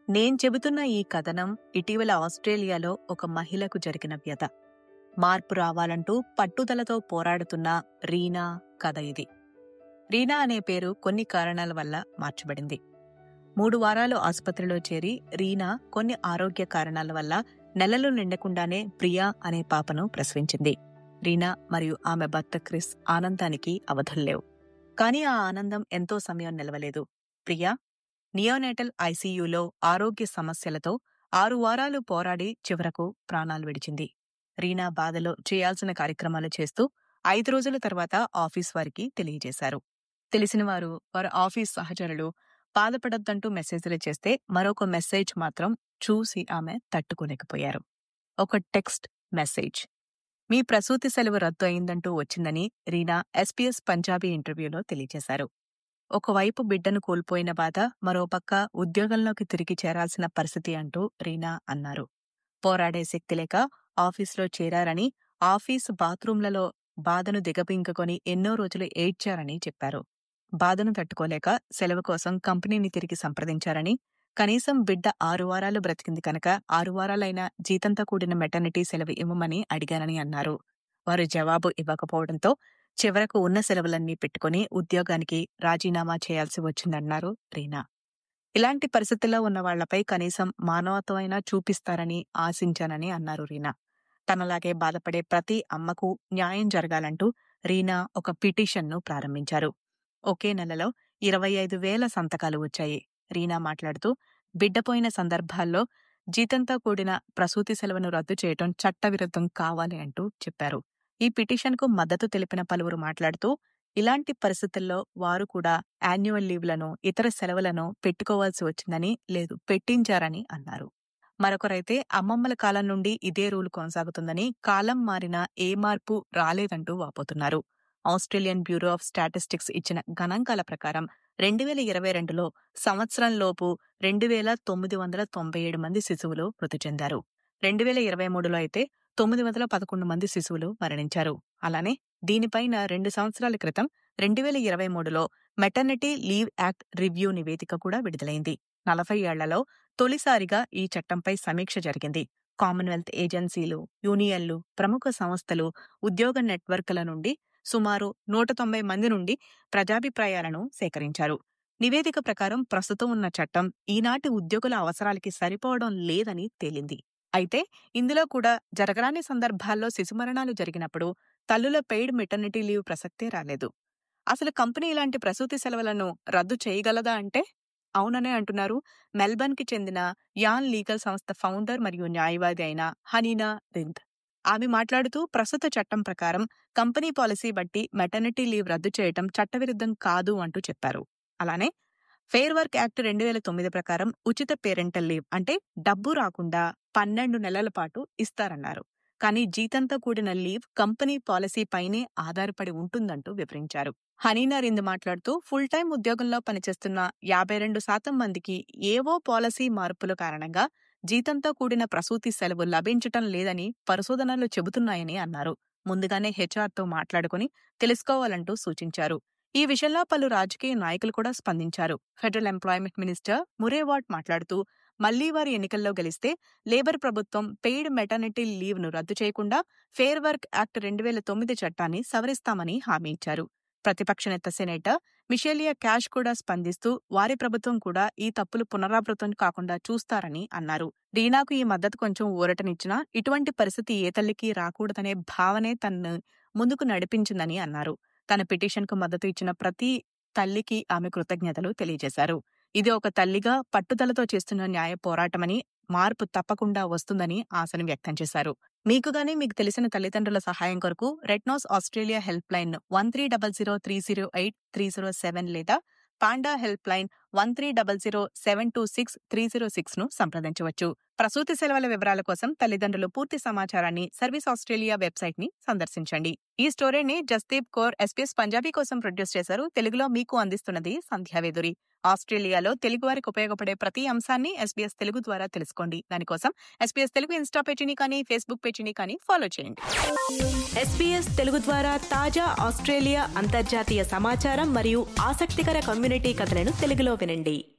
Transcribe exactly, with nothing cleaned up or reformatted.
నేను చెబుతున్న ఈ కథనం ఇటీవల ఆస్ట్రేలియాలో ఒక మహిళకు జరిగిన వ్యధ. మార్పు రావాలంటూ పట్టుదలతో పోరాడుతున్న రీనా కథ ఇది. రీనా అనే పేరు కొన్ని కారణాల వల్ల మార్చబడింది. మూడు వారాలు ఆసుపత్రిలో చేరి రీనా కొన్ని ఆరోగ్య కారణాల వల్ల నెలలు నిండకుండానే ప్రియా అనే పాపను ప్రసవించింది. రీనా మరియు ఆమె భర్త క్రిస్ ఆనందానికి అవధుల్లేవు. కానీ ఆ ఆనందం ఎంతో సమయం నిలవలేదు. ప్రియా నియోనేటల్ ఐసీయూలో ఆరోగ్య సమస్యలతో ఆరు వారాలు పోరాడి చివరకు ప్రాణాలు విడిచింది. రీనా బాధలో చేయాల్సిన కార్యక్రమాలు చేస్తూ ఐదు రోజుల తర్వాత ఆఫీస్ వారికి తెలియజేశారు. తెలిసిన వారు వారి ఆఫీస్ సహచరులు బాధపడొద్దంటూ మెసేజ్లు చేస్తే మరొక మెసేజ్ మాత్రం చూసి ఆమె తట్టుకోలేకపోయారు. ఒక టెక్స్ట్ మెసేజ్. మీ ప్రసూతి సెలవు రద్దు అయిందంటూ వచ్చిందని రీనా ఎస్పీఎస్ పంజాబీ ఇంటర్వ్యూలో తెలియజేశారు. ఒకవైపు బిడ్డను కోల్పోయిన బాధ, మరోపక్క ఉద్యోగంలోకి తిరిగి చేరాల్సిన పరిస్థితి అంటూ రీనా అన్నారు. పోరాడే శక్తి లేక ఆఫీసులో చేరారని, ఆఫీసు బాత్రూంలలో బాధను దిగబింగుకొని ఎన్నో రోజులు ఏడ్చారని చెప్పారు. బాధను తట్టుకోలేక సెలవు కోసం కంపెనీని తిరిగి సంప్రదించారని, కనీసం బిడ్డ ఆరు వారాలు బ్రతికింది కనుక ఆరు వారాలైనా జీతంతో కూడిన మెటర్నిటీ సెలవు ఇవ్వమని అడిగారని అన్నారు. వారు జవాబు ఇవ్వకపోవడంతో చివరకు ఉన్న సెలవులన్నీ పెట్టుకుని ఉద్యోగానికి రాజీనామా చేయాల్సి వచ్చిందన్నారు రీనా. ఇలాంటి పరిస్థితుల్లో ఉన్న వాళ్లపై కనీసం మానవత్వమైనా చూపిస్తారని ఆశించానని అన్నారు రీనా. తనలాగే బాధపడే ప్రతి అమ్మకు న్యాయం జరగాలంటూ రీనా ఒక పిటిషన్ను ప్రారంభించారు. ఒకే నెలలో ఇరవై ఐదు వేల సంతకాలు వచ్చాయి. రీనా మాట్లాడుతూ బిడ్డపోయిన సందర్భాల్లో జీతంతో కూడిన ప్రసూతి సెలవును రద్దు చేయటం చట్టవిరుద్ధం కావాలి అంటూ చెప్పారు. ఈ పిటిషన్కు మద్దతు తెలిపిన పలువురు మాట్లాడుతూ ఇలాంటి పరిస్థితుల్లో వారు కూడా యాన్యువల్ లీవ్లను, ఇతర సెలవులను పెట్టుకోవాల్సి వచ్చిందని, లేదు పెట్టించారని అన్నారు. మరొకరైతే అమ్మమ్మల కాలం నుండి ఇదే రూల్ కొనసాగుతుందని, కాలం మారినా ఏ మార్పు రాలేదంటూ వాపోతున్నారు. ఆస్ట్రేలియన్ బ్యూరో ఆఫ్ స్టాటిస్టిక్స్ ఇచ్చిన గణాంకాల ప్రకారం రెండు వేల ఇరవై రెండులో సంవత్సరంలోపు రెండు వేల తొమ్మిది వందల తొంభై ఏడు మంది శిశువులు మృతి చెందారు. రెండు వేల ఇరవై మూడులో అయితే తొమ్మిది వందల పదకొండు మంది శిశువులు మరణించారు. అలానే దీనిపైన రెండు సంవత్సరాల క్రితం రెండు వేల ఇరవై మూడులో మెటర్నిటీ లీవ్ యాక్ట్ రివ్యూ నివేదిక కూడా విడుదలైంది. నలభై ఏళ్లలో తొలిసారిగా ఈ చట్టంపై సమీక్ష జరిగింది. కామన్వెల్త్ ఏజెన్సీలు, యూనియన్లు, ప్రముఖ సంస్థలు, ఉద్యోగ నెట్వర్క్ల నుండి సుమారు నూట తొంభై మంది నుండి ప్రజాభిప్రాయాలను సేకరించారు. నివేదిక ప్రకారం ప్రస్తుతం ఉన్న చట్టం ఈనాటి ఉద్యోగుల అవసరాలకి సరిపోవడం లేదని తేలింది. అయితే ఇందులో కూడా జరగరాని సందర్భాల్లో శిశుమరణాలు జరిగినప్పుడు తల్లుల పెయిడ్ మెటర్నిటీ లీవ్ ప్రసక్తే రాలేదు. అసలు కంపెనీ ఇలాంటి ప్రసూతి సెలవులను రద్దు చేయగలదా అంటే అవుననే అంటున్నారు మెల్బర్న్ కి చెందిన యాన్ లీగల్ సంస్థ ఫౌండర్ మరియు న్యాయవాది అయిన హనీనా రింద్. ఆమె మాట్లాడుతూ ప్రస్తుత చట్టం ప్రకారం కంపెనీ పాలసీ బట్టి మెటర్నిటీ లీవ్ రద్దు చేయటం చట్టవిరుద్ధం కాదు అంటూ చెప్పారు. అలానే ఫెయిర్ వర్క్ యాక్ట్ రెండు వేల తొమ్మిది ప్రకారం ఉచిత పేరెంటల్ లీవ్ అంటే డబ్బు రాకుండా పన్నెండు నెలల పాటు ఇస్తారన్నారు. కానీ జీతంతో కూడిన లీవ్ కంపెనీ పాలసీ పైనే ఆధారపడి ఉంటుందంటూ వివరించారు. హనీనా రింద్ మాట్లాడుతూ ఫుల్ టైం ఉద్యోగంలో పనిచేస్తున్న యాభై రెండు శాతం మందికి ఏవో పాలసీ మార్పుల కారణంగా జీతంతో కూడిన ప్రసూతి సెలవు లభించటం లేదని పరిశోధనలు చెబుతున్నాయని అన్నారు. ముందుగానే హెచ్ఆర్తో మాట్లాడుకుని తెలుసుకోవాలంటూ సూచించారు. ఈ విషయంలో పలు రాజకీయ నాయకులు కూడా స్పందించారు. Federal employment minister Murray Watt మాట్లాడుతూ మళ్లీ వారి ఎన్నికల్లో గెలిస్తే లేబర్ ప్రభుత్వం పెయిడ్ మెటర్నిటీ లీవ్ ను రద్దు చేయకుండా ఫెయిర్ వర్క్ యాక్ట్ రెండు వేల తొమ్మిది చట్టాన్ని సవరిస్తామని హామీ ఇచ్చారు. ప్రతిపక్ష నేత సెనేటర్ మిషేలియా క్యాష్ కూడా స్పందిస్తూ వారి ప్రభుత్వం కూడా ఈ తప్పులు పునరావృతం కాకుండా చూస్తారని అన్నారు. రీనాకు ఈ మద్దతు కొంచెం ఊరటనిచ్చినా ఇటువంటి పరిస్థితి ఏ తల్లికి రాకూడదనే భావనే తనను ముందుకు నడిపించిందని అన్నారు. తన పిటిషన్కు మద్దతు ఇచ్చిన ప్రతి తల్లికి ఆమె కృతజ్ఞతలు తెలియజేశారు. ఇది ఒక తల్లిగా పట్టుదలతో చేస్తున్న న్యాయ పోరాటమని, మార్పు తప్పకుండా వస్తుందని ఆశను వ్యక్తం చేశారు. మీకు గానీ మీకు తెలిసిన తల్లిదండ్రుల సహాయం కొరకు red nose Australia help line one three double zero three zero eight three zero seven లేదా Panda help line one three double zero seven two six three zero six ను సంప్రదించవచ్చు. ప్రసూతి సెలవుల వివరాల కోసం తల్లిదండ్రులు పూర్తి సమాచారాన్ని సర్వీస్ ఆస్ట్రేలియా వెబ్సైట్ ని సందర్శించండి. ఈ స్టోరీని జస్దీప్ కౌర్ ఎస్పీఎస్ పంజాబీ కోసం ప్రొడ్యూస్ చేశారు. తెలుగులో మీకు అందిస్తున్నది సంధ్యావేదురి. ఆస్ట్రేలియాలో తెలుగువారికి ఉపయోగపడే ప్రతి అంశాన్ని ఎస్బీఎస్ తెలుగు ద్వారా తెలుసుకోండి. దానికోసం ఎస్బీఎస్ తెలుగు ఇన్స్టా పేజీని కానీ ఫేస్బుక్ పేజీని కానీ ఫాలో చేయండి. ఎస్బీఎస్ తెలుగు ద్వారా తాజా ఆస్ట్రేలియా అంతర్జాతీయ సమాచారం మరియు ఆసక్తికర కమ్యూనిటీ కథలను తెలుగులో వినండి.